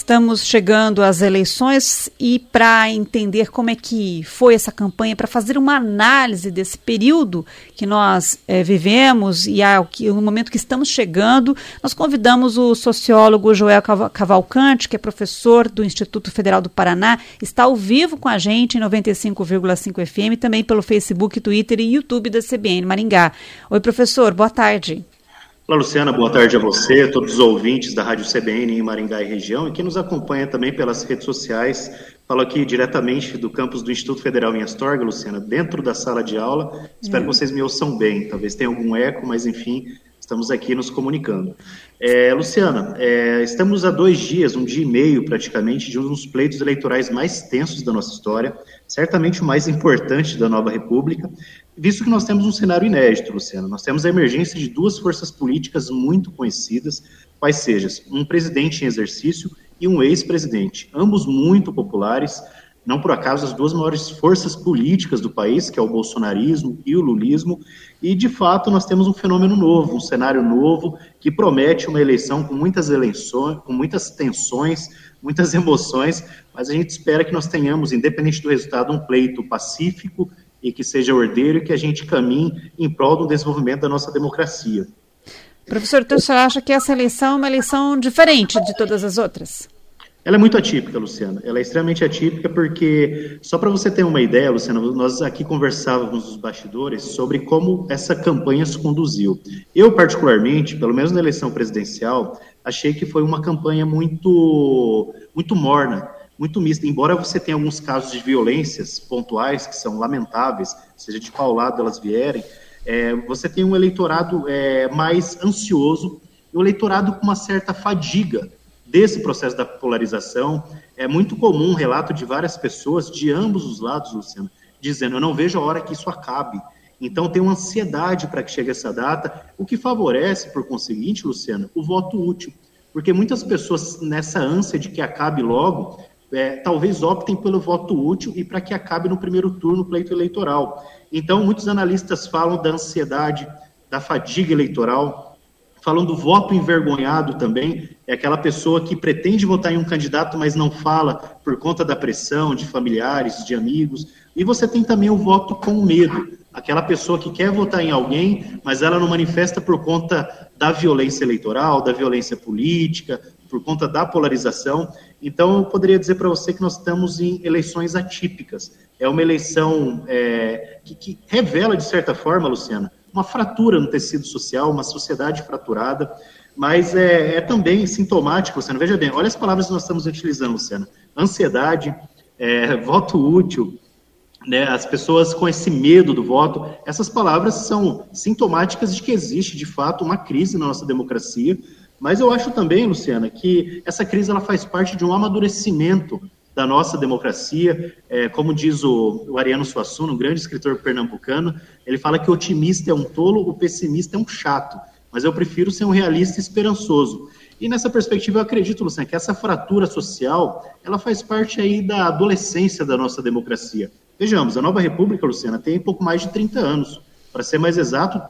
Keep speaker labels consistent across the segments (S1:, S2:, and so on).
S1: Estamos chegando às eleições e para entender como é que foi essa campanha, para fazer uma análise desse período que nós vivemos e no momento que estamos chegando, nós convidamos o sociólogo Joel Cavalcante, que é professor do Instituto Federal do Paraná, está ao vivo com a gente em 95,5 FM, também pelo Facebook, Twitter e YouTube da CBN Maringá. Oi, professor, boa tarde.
S2: Olá, Luciana, boa tarde a você, a todos os ouvintes da Rádio CBN em Maringá e região, e que nos acompanha também pelas redes sociais. Falo aqui diretamente do campus do Instituto Federal em Astorga, Luciana, dentro da sala de aula. Espero que vocês me ouçam bem, talvez tenha algum eco, mas enfim, estamos aqui nos comunicando. Luciana, estamos há 2 dias, 1 dia e meio praticamente, de um dos pleitos eleitorais mais tensos da nossa história, certamente o mais importante da nova república, visto que nós temos um cenário inédito, Luciana. Nós temos a emergência de 2 forças políticas muito conhecidas, quais sejam um presidente em exercício e um ex-presidente, ambos muito populares, não por acaso as 2 maiores forças políticas do país, que é o bolsonarismo e o lulismo, e de fato nós temos um fenômeno novo, um cenário novo, que promete uma eleição com muitas tensões, muitas emoções, mas a gente espera que nós tenhamos, independente do resultado, um pleito pacífico e que seja ordeiro e que a gente caminhe em prol do desenvolvimento da nossa democracia.
S1: Professor, então você acha que essa eleição é uma eleição diferente de todas as outras?
S2: Ela é muito atípica, Luciana. Ela é extremamente atípica porque, só para você ter uma ideia, Luciana, nós aqui conversávamos nos bastidores sobre como essa campanha se conduziu. Eu, particularmente, pelo menos na eleição presidencial, achei que foi uma campanha muito morna, muito mista, embora você tenha alguns casos de violências pontuais que são lamentáveis, seja de qual lado elas vierem, você tem um eleitorado mais ansioso e um eleitorado com uma certa fadiga desse processo da polarização. É muito comum um relato de várias pessoas de ambos os lados, Luciano, dizendo: eu não vejo a hora que isso acabe. Então tem uma ansiedade para que chegue essa data, o que favorece, por conseguinte, Luciano, o voto útil. Porque muitas pessoas, nessa ânsia de que acabe logo, talvez optem pelo voto útil e para que acabe no primeiro turno pleito eleitoral. Então, muitos analistas falam da ansiedade, da fadiga eleitoral, falam do voto envergonhado também, é aquela pessoa que pretende votar em um candidato, mas não fala por conta da pressão de familiares, de amigos. E você tem também o voto com medo, aquela pessoa que quer votar em alguém, mas ela não manifesta por conta da violência eleitoral, da violência política, por conta da polarização. Então, eu poderia dizer para você que nós estamos em eleições atípicas. É uma eleição que revela, de certa forma, Luciana, uma fratura no tecido social, uma sociedade fraturada, mas é também sintomático, Luciana. Veja bem, olha as palavras que nós estamos utilizando, Luciana. Ansiedade, voto útil, né, as pessoas com esse medo do voto, essas palavras são sintomáticas de que existe, de fato, uma crise na nossa democracia. Mas eu acho também, Luciana, que essa crise ela faz parte de um amadurecimento da nossa democracia. Como diz o Ariano Suassuna, um grande escritor pernambucano, ele fala que o otimista é um tolo, o pessimista é um chato, mas eu prefiro ser um realista esperançoso. E nessa perspectiva eu acredito, Luciana, que essa fratura social, ela faz parte aí da adolescência da nossa democracia. Vejamos, a nova república, Luciana, tem pouco mais de 30 anos, para ser mais exato,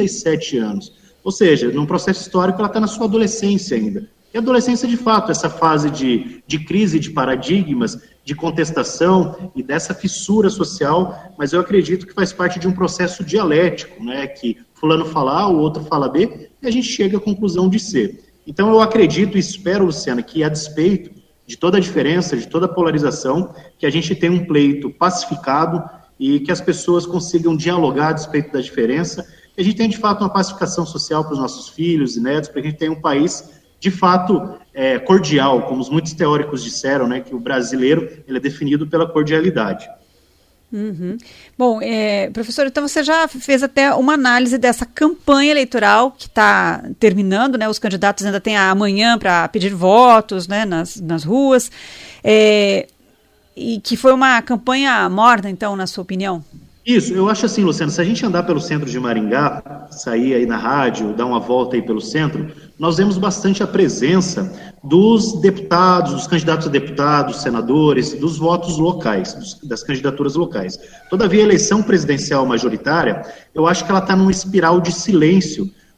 S2: 37 anos. Ou seja, num processo histórico, ela está na sua adolescência ainda. E a adolescência, de fato, essa fase de crise de paradigmas, de contestação e dessa fissura social, mas eu acredito que faz parte de um processo dialético, né, que fulano fala A, o outro fala B, e a gente chega à conclusão de C. Então eu acredito e espero, Luciana, que a despeito de toda a diferença, de toda a polarização, que a gente tenha um pleito pacificado e que as pessoas consigam dialogar a despeito da diferença, que a gente tenha, de fato, uma pacificação social para os nossos filhos e netos, para que a gente tenha um país, de fato, cordial, como muitos teóricos disseram, né, que o brasileiro ele é definido pela cordialidade.
S1: Uhum. Bom, professor, então você já fez até uma análise dessa campanha eleitoral que está terminando, né? Os candidatos ainda têm amanhã para pedir votos, né, nas ruas, e que foi uma campanha morna, então, na sua opinião?
S2: Isso, eu acho assim, Luciano, se a gente andar pelo centro de Maringá, sair aí na rádio, dar uma volta aí pelo centro, nós vemos bastante a presença dos deputados, dos candidatos a deputados, senadores, dos votos locais, das candidaturas locais. Todavia, a eleição presidencial majoritária, eu acho que ela está numa espiral de silêncio,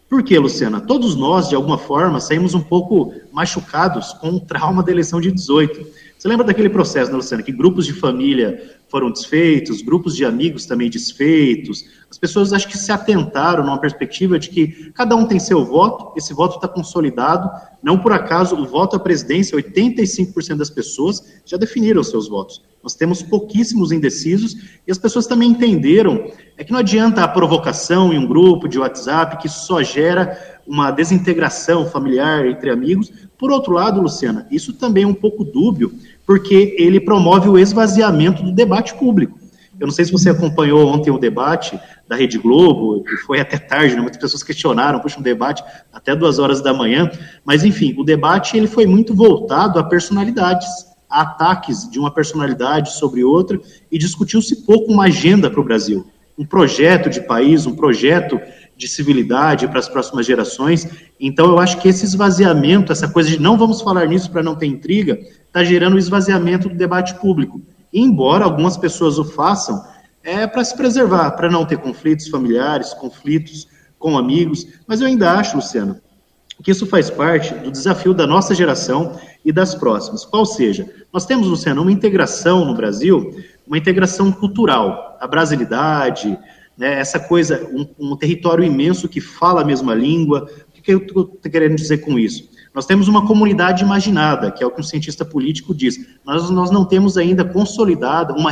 S2: Por quê, Luciana? Todos nós, de alguma forma, saímos um pouco machucados com o trauma da eleição de 18. Você lembra daquele processo, né, Luciana, que grupos de família foram desfeitos, grupos de amigos também desfeitos, as pessoas acho que se atentaram numa perspectiva de que cada um tem seu voto, esse voto está consolidado, não por acaso o voto à presidência, 85% das pessoas já definiram os seus votos. Nós temos pouquíssimos indecisos e as pessoas também entenderam que não adianta a provocação em um grupo de WhatsApp, que isso só gera uma desintegração familiar entre amigos. Por outro lado, Luciana, isso também é um pouco dúbio, porque ele promove o esvaziamento do debate público. Eu não sei se você acompanhou ontem o debate da Rede Globo, que foi até tarde, né? Muitas pessoas questionaram, puxa, um debate até 2 horas da manhã, mas enfim, o debate ele foi muito voltado a personalidades, a ataques de uma personalidade sobre outra, e discutiu-se pouco uma agenda para o Brasil, um projeto de país, um projeto de civilidade para as próximas gerações. Então eu acho que esse esvaziamento, essa coisa de não vamos falar nisso para não ter intriga, está gerando o esvaziamento do debate público. E, embora algumas pessoas o façam, para se preservar, para não ter conflitos familiares, conflitos com amigos, mas eu ainda acho, Luciano, que isso faz parte do desafio da nossa geração e das próximas. Qual seja, nós temos, Luciano, uma integração no Brasil, uma integração cultural, a brasilidade, né, essa coisa, um território imenso que fala a mesma língua. O que eu estou querendo dizer com isso? Nós temos uma comunidade imaginada, que é o que um cientista político diz. Nós não temos ainda consolidada uma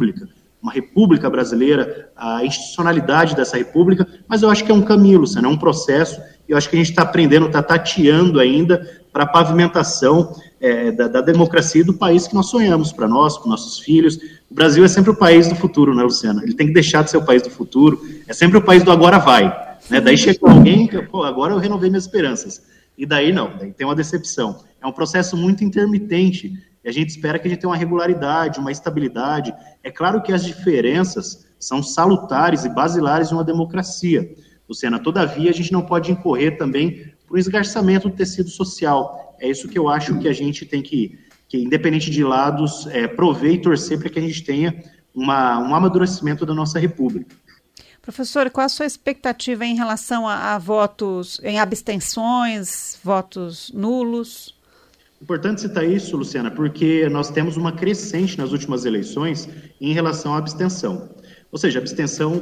S2: república brasileira, a institucionalidade dessa república, mas eu acho que é um caminho, Luciano, é um processo, e eu acho que a gente está aprendendo, está tateando ainda para a pavimentação da democracia e do país que nós sonhamos para nós, para nossos filhos. O Brasil é sempre o país do futuro, né, Luciana? Ele tem que deixar de ser o país do futuro, é sempre o país do agora vai. Né? Daí chega alguém que, agora eu renovei minhas esperanças. E daí não, daí tem uma decepção. É um processo muito intermitente, e a gente espera que a gente tenha uma regularidade, uma estabilidade. É claro que as diferenças são salutares e basilares de uma democracia, Luciana. Todavia, a gente não pode incorrer também para o esgarçamento do tecido social. É isso que eu acho que a gente tem que independente de lados, prover e torcer para que a gente tenha um amadurecimento da nossa república.
S1: Professor, qual a sua expectativa em relação a votos em abstenções, votos nulos?
S2: Importante citar isso, Luciana, porque nós temos uma crescente nas últimas eleições em relação à abstenção. Ou seja, abstenção,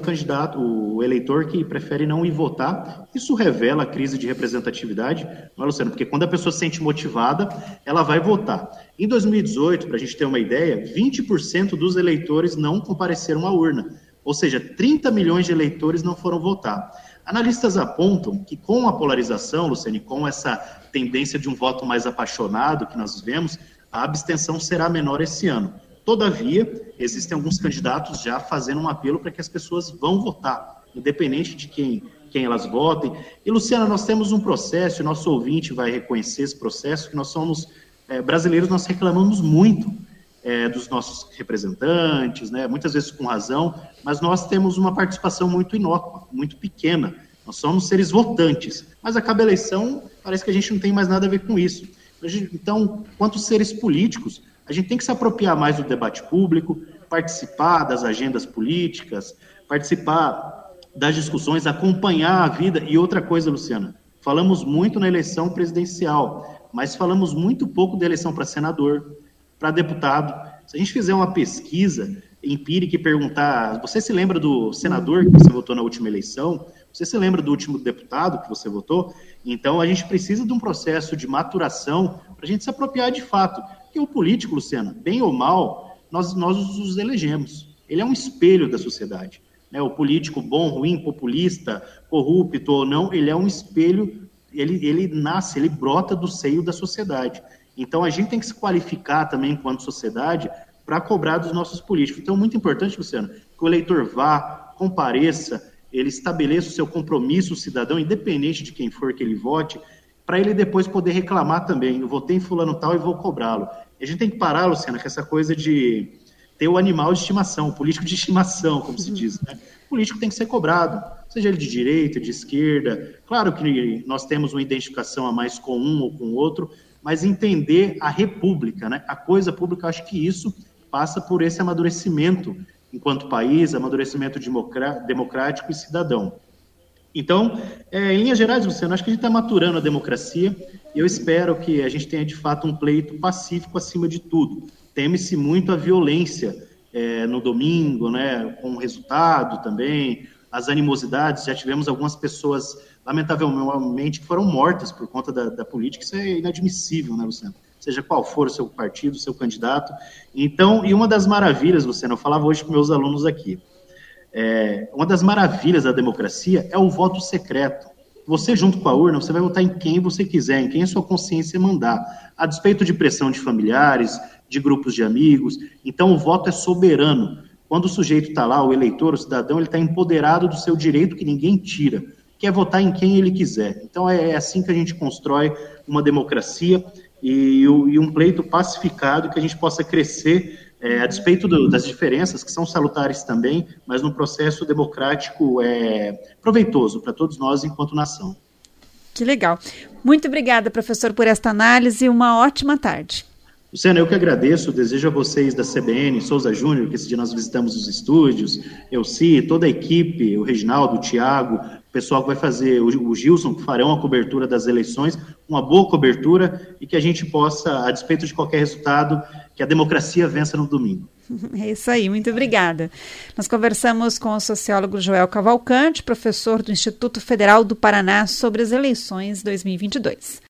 S2: o eleitor que prefere não ir votar, isso revela a crise de representatividade, não é, Luciano? Porque quando a pessoa se sente motivada, ela vai votar. Em 2018, para a gente ter uma ideia, 20% dos eleitores não compareceram à urna. Ou seja, 30 milhões de eleitores não foram votar. Analistas apontam que com a polarização, Luciane, com essa tendência de um voto mais apaixonado que nós vemos, a abstenção será menor esse ano. Todavia, existem alguns candidatos já fazendo um apelo para que as pessoas vão votar, independente de quem elas votem. E, Luciana, nós temos um processo, e nosso ouvinte vai reconhecer esse processo, que nós somos brasileiros, nós reclamamos muito dos nossos representantes, né, muitas vezes com razão, mas nós temos uma participação muito inócua, muito pequena. Nós somos seres votantes, mas acaba a eleição, parece que a gente não tem mais nada a ver com isso. Então, quanto seres políticos, a gente tem que se apropriar mais do debate público, participar das agendas políticas, participar das discussões, acompanhar a vida. E outra coisa, Luciana, falamos muito na eleição presidencial, mas falamos muito pouco da eleição para senador, para deputado. Se a gente fizer uma pesquisa empírica e perguntar, você se lembra do senador que você votou na última eleição? Você se lembra do último deputado que você votou? Então, a gente precisa de um processo de maturação para a gente se apropriar de fato. Porque o político, Luciana, bem ou mal, nós os elegemos. Ele é um espelho da sociedade. Né? O político bom, ruim, populista, corrupto ou não, ele é um espelho, ele nasce, ele brota do seio da sociedade. Então, a gente tem que se qualificar também, enquanto sociedade, para cobrar dos nossos políticos. Então, muito importante, Luciano, que o eleitor vá, compareça, ele estabeleça o seu compromisso cidadão, independente de quem for que ele vote, para ele depois poder reclamar também. Eu votei em fulano tal e vou cobrá-lo. A gente tem que parar, Luciana, com essa coisa de ter o animal de estimação, o político de estimação, como se diz. Né? O político tem que ser cobrado, seja ele de direita, de esquerda. Claro que nós temos uma identificação a mais com um ou com o outro, mas entender a república, né? A coisa pública, acho que isso passa por esse amadurecimento enquanto país, amadurecimento democrático e cidadão. Então, em linhas gerais, Luciano, acho que a gente está maturando a democracia e eu espero que a gente tenha, de fato, um pleito pacífico acima de tudo. Teme-se muito a violência no domingo, né, com o resultado também, as animosidades. Já tivemos algumas pessoas, lamentavelmente, que foram mortas por conta da política. Isso é inadmissível, né, Luciano? Seja qual for o seu partido, o seu candidato. Então, e uma das maravilhas, Luciano, eu falava hoje com meus alunos aqui, uma das maravilhas da democracia é o voto secreto. Você, junto com a urna, você vai votar em quem você quiser, em quem a sua consciência mandar, a despeito de pressão de familiares, de grupos de amigos. Então, o voto é soberano. Quando o sujeito está lá, o eleitor, o cidadão, ele está empoderado do seu direito que ninguém tira, que é votar em quem ele quiser. Então, é assim que a gente constrói uma democracia e um pleito pacificado, que a gente possa crescer a despeito das diferenças, que são salutares também, mas num processo democrático proveitoso para todos nós enquanto nação.
S1: Que legal. Muito obrigada, professor, por esta análise e uma ótima tarde.
S2: Luciana, eu que agradeço, desejo a vocês da CBN, Souza Júnior, que esse dia nós visitamos os estúdios, Elci, toda a equipe, o Reginaldo, o Tiago, o pessoal que vai fazer, o Gilson, que farão a cobertura das eleições, uma boa cobertura e que a gente possa, a despeito de qualquer resultado, que a democracia vença no domingo.
S1: É isso aí, muito obrigada. Nós conversamos com o sociólogo Joel Cavalcante, professor do Instituto Federal do Paraná, sobre as eleições 2022.